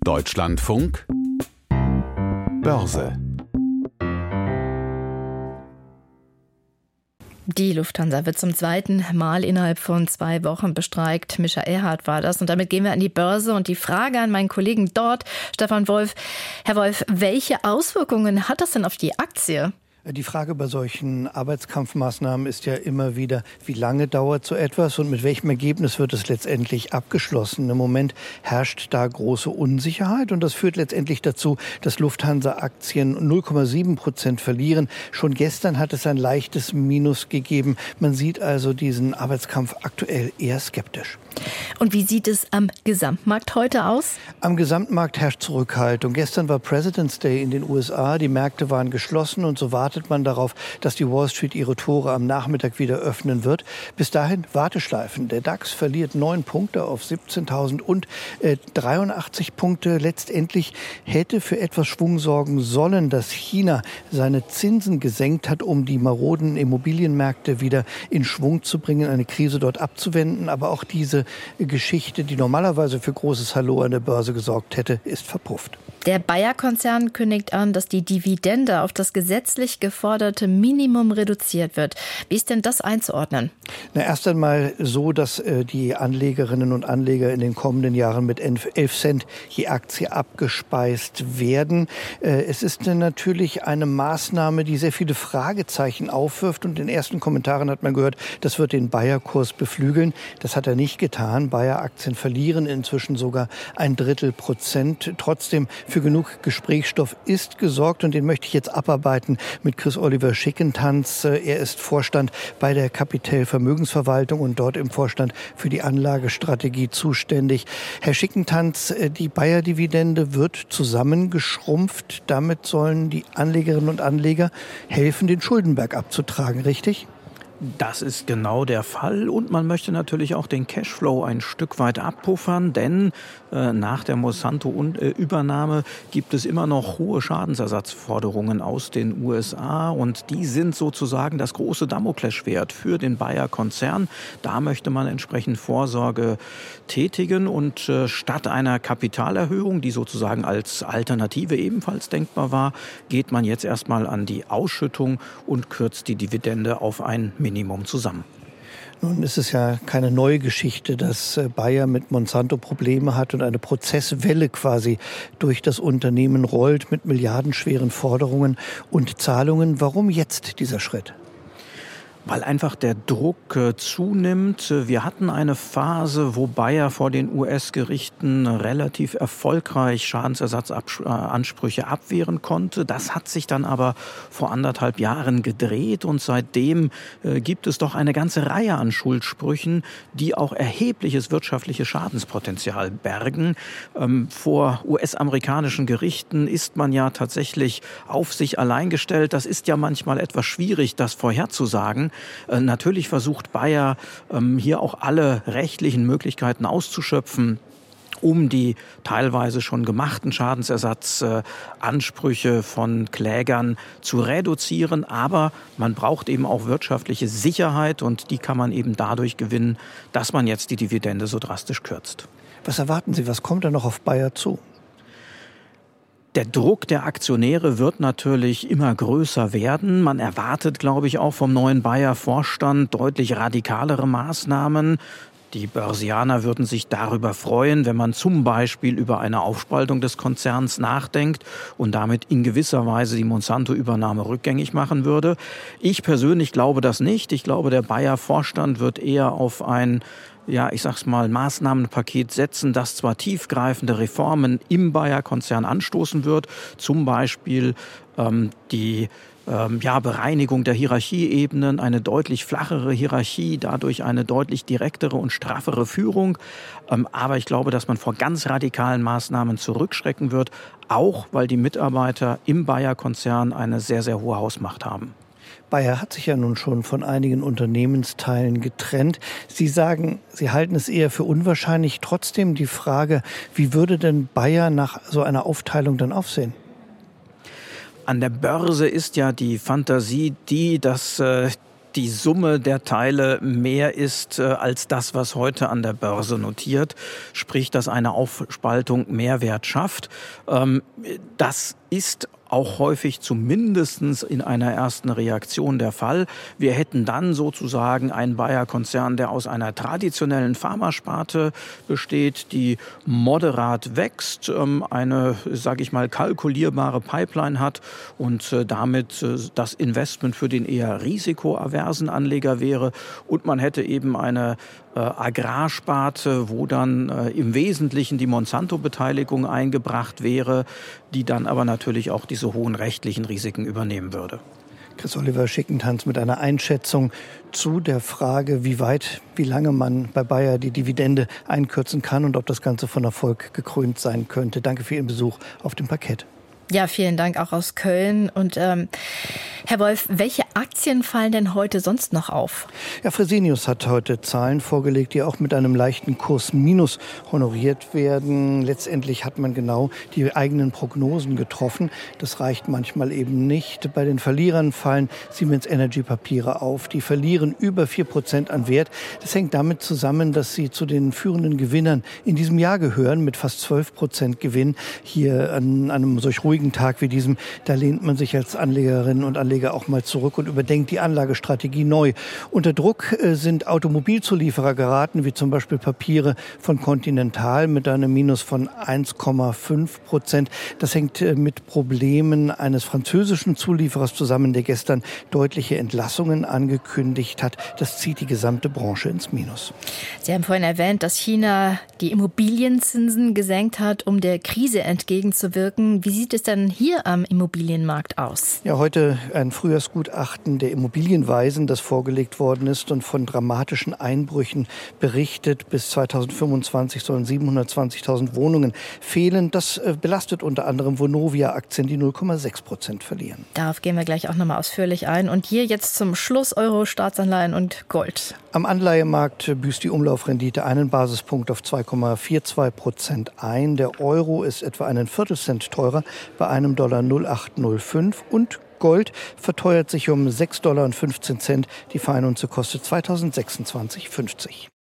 Deutschlandfunk Börse. Die Lufthansa wird zum zweiten Mal innerhalb von 2 Wochen bestreikt. Mischa Erhardt war das. Und damit gehen wir an die Börse. Und die Frage an meinen Kollegen dort, Stefan Wolf. Herr Wolf, welche Auswirkungen hat das denn auf die Aktie? Die Frage bei solchen Arbeitskampfmaßnahmen ist ja immer wieder, wie lange dauert so etwas und mit welchem Ergebnis wird es letztendlich abgeschlossen. Im Moment herrscht da große Unsicherheit und das führt letztendlich dazu, dass Lufthansa-Aktien 0,7% verlieren. Schon gestern hat es ein leichtes Minus gegeben. Man sieht also diesen Arbeitskampf aktuell eher skeptisch. Und wie sieht es am Gesamtmarkt heute aus? Am Gesamtmarkt herrscht Zurückhaltung. Gestern war President's Day in den USA. Die Märkte waren geschlossen und so wartet man darauf, dass die Wall Street ihre Tore am Nachmittag wieder öffnen wird. Bis dahin Warteschleifen. Der DAX verliert 9 Punkte auf 17.000 und 83 Punkte. Letztendlich hätte für etwas Schwung sorgen sollen, dass China seine Zinsen gesenkt hat, um die maroden Immobilienmärkte wieder in Schwung zu bringen, eine Krise dort abzuwenden. Aber auch diese Geschichte, die normalerweise für großes Hallo an der Börse gesorgt hätte, ist verpufft. Der Bayer-Konzern kündigt an, dass die Dividende auf das gesetzlich geforderte Minimum reduziert wird. Wie ist denn das einzuordnen? Erst einmal so, dass die Anlegerinnen und Anleger in den kommenden Jahren mit 11 Cent je Aktie abgespeist werden. Es ist natürlich eine Maßnahme, die sehr viele Fragezeichen aufwirft. Und in den ersten Kommentaren hat man gehört, das wird den Bayer-Kurs beflügeln. Das hat er nicht getan. Bayer-Aktien verlieren inzwischen sogar 1/3%. Trotzdem für genug Gesprächsstoff ist gesorgt und den möchte ich jetzt abarbeiten mit Chris-Oliver Schickentanz. Er ist Vorstand bei der Capital Vermögensverwaltung und dort im Vorstand für die Anlagestrategie zuständig. Herr Schickentanz, die Bayer-Dividende wird zusammengeschrumpft. Damit sollen die Anlegerinnen und Anleger helfen, den Schuldenberg abzutragen, richtig? Das ist genau der Fall und man möchte natürlich auch den Cashflow ein Stück weit abpuffern, denn nach der Monsanto-Übernahme gibt es immer noch hohe Schadensersatzforderungen aus den USA und die sind sozusagen das große Damoklesschwert für den Bayer-Konzern. Da möchte man entsprechend Vorsorge tätigen und statt einer Kapitalerhöhung, die sozusagen als Alternative ebenfalls denkbar war, geht man jetzt erstmal an die Ausschüttung und kürzt die Dividende auf ein Minimum zusammen. Nun ist es ja keine neue Geschichte, dass Bayer mit Monsanto Probleme hat und eine Prozesswelle quasi durch das Unternehmen rollt mit milliardenschweren Forderungen und Zahlungen. Warum jetzt dieser Schritt? Weil einfach der Druck zunimmt. Wir hatten eine Phase, wo Bayer vor den US-Gerichten relativ erfolgreich Schadensersatzansprüche abwehren konnte. Das hat sich dann aber vor 1,5 Jahren gedreht und seitdem gibt es doch eine ganze Reihe an Schuldsprüchen, die auch erhebliches wirtschaftliches Schadenspotenzial bergen. Vor US-amerikanischen Gerichten ist man ja tatsächlich auf sich allein gestellt. Das ist ja manchmal etwas schwierig, das vorherzusagen. Natürlich versucht Bayer hier auch alle rechtlichen Möglichkeiten auszuschöpfen, um die teilweise schon gemachten Schadensersatzansprüche von Klägern zu reduzieren. Aber man braucht eben auch wirtschaftliche Sicherheit und die kann man eben dadurch gewinnen, dass man jetzt die Dividende so drastisch kürzt. Was erwarten Sie? Was kommt da noch auf Bayer zu? Der Druck der Aktionäre wird natürlich immer größer werden. Man erwartet, glaube ich, auch vom neuen Bayer-Vorstand deutlich radikalere Maßnahmen. Die Börsianer würden sich darüber freuen, wenn man zum Beispiel über eine Aufspaltung des Konzerns nachdenkt und damit in gewisser Weise die Monsanto-Übernahme rückgängig machen würde. Ich persönlich glaube das nicht. Ich glaube, der Bayer-Vorstand wird eher auf ein Maßnahmenpaket setzen, das zwar tiefgreifende Reformen im Bayer-Konzern anstoßen wird, zum Beispiel die Bereinigung der Hierarchieebenen, eine deutlich flachere Hierarchie, dadurch eine deutlich direktere und straffere Führung. Aber ich glaube, dass man vor ganz radikalen Maßnahmen zurückschrecken wird, auch weil die Mitarbeiter im Bayer-Konzern eine sehr, sehr hohe Hausmacht haben. Bayer hat sich ja nun schon von einigen Unternehmensteilen getrennt. Sie sagen, Sie halten es eher für unwahrscheinlich. Trotzdem die Frage, wie würde denn Bayer nach so einer Aufteilung dann aussehen? An der Börse ist ja die Fantasie dass die Summe der Teile mehr ist als das, was heute an der Börse notiert. Sprich, dass eine Aufspaltung Mehrwert schafft. Das ist auch häufig zumindest in einer ersten Reaktion der Fall. Wir hätten dann sozusagen einen Bayer-Konzern, der aus einer traditionellen Pharmasparte besteht, die moderat wächst, eine, sage ich mal, kalkulierbare Pipeline hat und damit das Investment für den eher risikoaversen Anleger wäre. Und man hätte eben eine Agrarsparte, wo dann im Wesentlichen die Monsanto-Beteiligung eingebracht wäre, die dann aber natürlich auch diese hohen rechtlichen Risiken übernehmen würde. Chris-Oliver Schickentanz mit einer Einschätzung zu der Frage, wie lange man bei Bayer die Dividende einkürzen kann und ob das Ganze von Erfolg gekrönt sein könnte. Danke für Ihren Besuch auf dem Parkett. Ja, vielen Dank auch aus Köln. Und Herr Wolf, welche Aktien fallen denn heute sonst noch auf? Ja, Fresenius hat heute Zahlen vorgelegt, die auch mit einem leichten Kursminus honoriert werden. Letztendlich hat man genau die eigenen Prognosen getroffen. Das reicht manchmal eben nicht. Bei den Verlierern fallen Siemens Energy Papiere auf. Die verlieren über 4% an Wert. Das hängt damit zusammen, dass sie zu den führenden Gewinnern in diesem Jahr gehören, mit fast 12% Gewinn. Hier an einem solch ruhigen Tag wie diesem, da lehnt man sich als Anlegerinnen und Anleger auch mal zurück und überdenkt die Anlagestrategie neu. Unter Druck sind Automobilzulieferer geraten, wie zum Beispiel Papiere von Continental mit einem Minus von 1,5%. Das hängt mit Problemen eines französischen Zulieferers zusammen, der gestern deutliche Entlassungen angekündigt hat. Das zieht die gesamte Branche ins Minus. Sie haben vorhin erwähnt, dass China die Immobilienzinsen gesenkt hat, um der Krise entgegenzuwirken. Wie sieht es denn hier am Immobilienmarkt aus? Ja, heute ein Frühjahrsgutachten der Immobilienweisen, das vorgelegt worden ist und von dramatischen Einbrüchen berichtet. Bis 2025 sollen 720.000 Wohnungen fehlen. Das belastet unter anderem Vonovia-Aktien, die 0,6% verlieren. Darauf gehen wir gleich auch nochmal ausführlich ein. Und hier jetzt zum Schluss Euro, Staatsanleihen und Gold. Am Anleihemarkt büßt die Umlaufrendite einen Basispunkt auf 2,42% ein. Der Euro ist etwa einen Viertelcent teurer bei einem Dollar 0,805 und Gold verteuert sich um $6,15. Die Feinunze kostet 2026,50.